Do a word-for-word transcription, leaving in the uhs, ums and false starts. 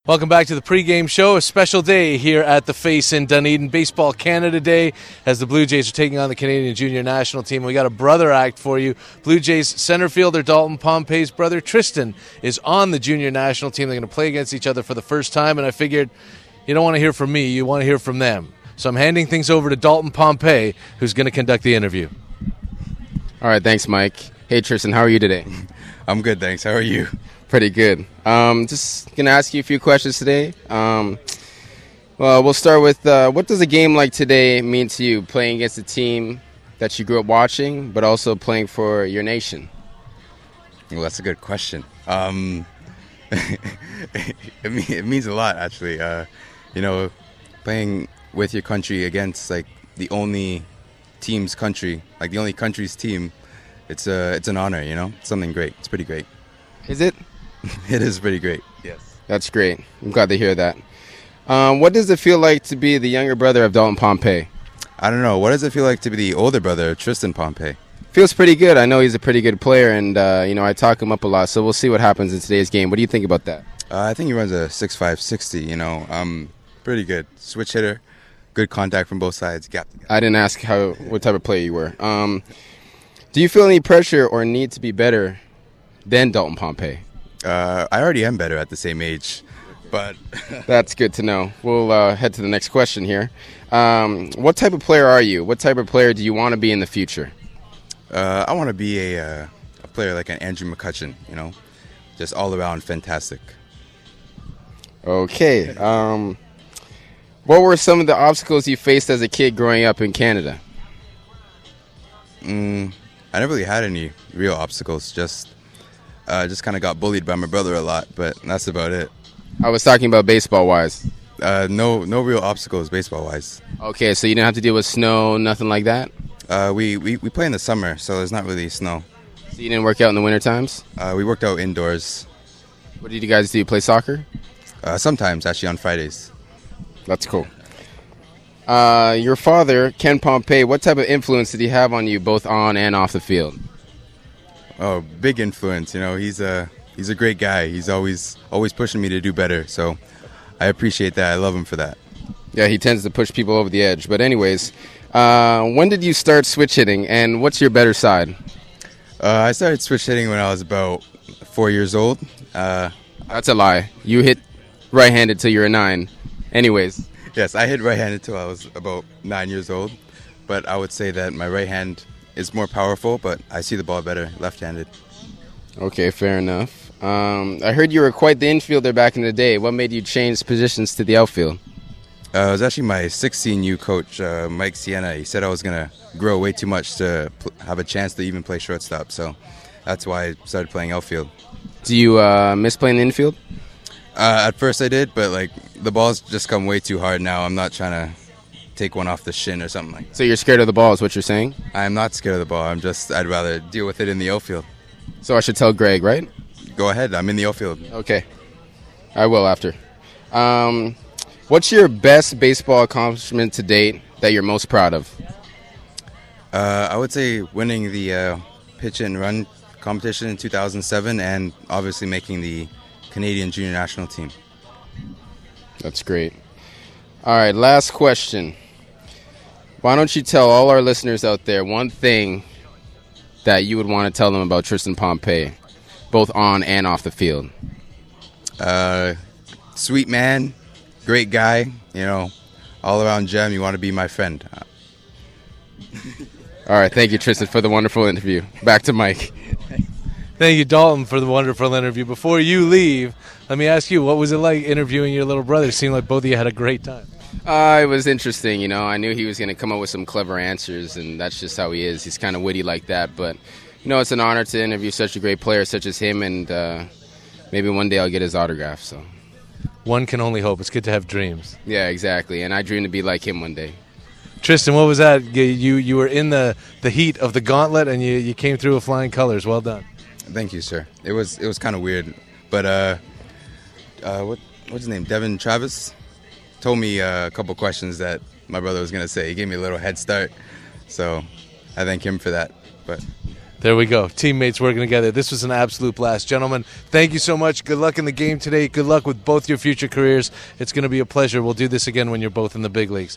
Welcome back to the pregame show. A special day here at the Face in Dunedin. Baseball Canada Day as the Blue Jays are taking on the Canadian Junior National Team. We got a brother act for you. Blue Jays center fielder Dalton Pompey's brother Tristan is on the Junior National Team. They're going to play against each other for the first time, and I figured you don't want to hear from me, you want to hear from them. So I'm handing things over to Dalton Pompey, who's going to conduct the interview. All right, thanks, Mike. Hey, Tristan, how are you today? I'm good, thanks. How are you? Pretty good. Um, just going to ask you a few questions today. Um, well, we'll start with uh, what does a game like today mean to you, playing against a team that you grew up watching, but also playing for your nation? Well, that's a good question. Um, it, mean, it means a lot, actually. Uh, you know, playing with your country against, like, the only team's country, like the only country's team, it's, a, it's an honor, you know? It's something great. It's pretty great. Is it? It is pretty great, yes. That's great. I'm glad to hear that. Um, what does it feel like to be the younger brother of Dalton Pompey? I don't know. What does it feel like to be the older brother of Tristan Pompey? Feels pretty good. I know he's a pretty good player, and, uh, you know, I talk him up a lot, so we'll see what happens in today's game. What do you think about that? Uh, I think he runs a six five sixty, you know. Um, pretty good. Switch hitter, good contact from both sides. Gap to gap. I didn't ask how what type of player you were. Um, do you feel any pressure or need to be better than Dalton Pompey? Uh, I already am better at the same age, but that's good to know. We'll uh, head to the next question here. Um, what type of player are you? What type of player do you want to be in the future? Uh, I want to be a, uh, a player like an Andrew McCutchen, you know, just all around fantastic. Okay. Um, what were some of the obstacles you faced as a kid growing up in Canada? Mm, I never really had any real obstacles, just... I uh, just kind of got bullied by my brother a lot, but that's about it. I was talking about baseball-wise. Uh, no no real obstacles baseball-wise. Okay, so you didn't have to deal with snow, nothing like that? Uh, we, we, we play in the summer, so there's not really snow. So you didn't work out in the winter times? Uh, we worked out indoors. What did you guys do, play soccer? Uh, sometimes, actually, on Fridays. That's cool. Uh, your father, Ken Pompey, what type of influence did he have on you both on and off the field? Oh, big influence. You know, he's a he's a great guy. He's always always pushing me to do better. So I appreciate that. I love him for that. Yeah, he tends to push people over the edge. But anyways, uh, when did you start switch hitting, and what's your better side? Uh, I started switch hitting when I was about four years old. Uh, That's a lie. You hit right-handed till you were nine. Anyways. Yes, I hit right-handed till I was about nine years old. But I would say that my right hand is more powerful, but I see the ball better left-handed. Okay, fair enough. Um, I heard you were quite the infielder back in the day. What made you change positions to the outfield? Uh, it was actually my sixteen U coach, uh, Mike Sienna. He said I was going to grow way too much to pl- have a chance to even play shortstop, so that's why I started playing outfield. Do you uh, miss playing the infield? Uh, at first I did, but like the balls just come way too hard now. I'm not trying to take one off the shin or something like that. So you're scared of the ball is what you're saying? I'm not scared of the ball. I'm just, I'd rather deal with it in the outfield. So I should tell Greg, right? Go ahead. I'm in the outfield. Okay. I will after. Um, what's your best baseball accomplishment to date that you're most proud of? Uh, I would say winning the uh, pitch and run competition in two thousand seven and obviously making the Canadian Junior National Team. That's great. All right, last question. Why don't you tell all our listeners out there one thing that you would want to tell them about Tristan Pompey, both on and off the field? Uh, sweet man, great guy, you know, all around gem. You want to be my friend. All right, thank you, Tristan, for the wonderful interview. Back to Mike. Thank you, Dalton, for the wonderful interview. Before you leave, let me ask you, what was it like interviewing your little brother? It seemed like both of you had a great time. Uh, it was interesting, you know. I knew he was going to come up with some clever answers, and that's just how he is. He's kind of witty like that. But, you know, it's an honor to interview such a great player such as him, and uh, maybe one day I'll get his autograph. So, one can only hope. It's good to have dreams. Yeah, exactly. And I dream to be like him one day. Tristan, what was that? You you were in the, the heat of the gauntlet, and you, you came through with flying colors. Well done. Thank you, sir. It was it was kind of weird, but uh, uh, what what's his name? Devin Travis told me uh, a couple questions that my brother was gonna say. He gave me a little head start, so I thank him for that. But There we go. Teammates working together. This was an absolute blast. Gentlemen, thank you so much. Good luck in the game today. Good luck with both your future careers. It's going to be a pleasure. We'll do this again when you're both in the big leagues.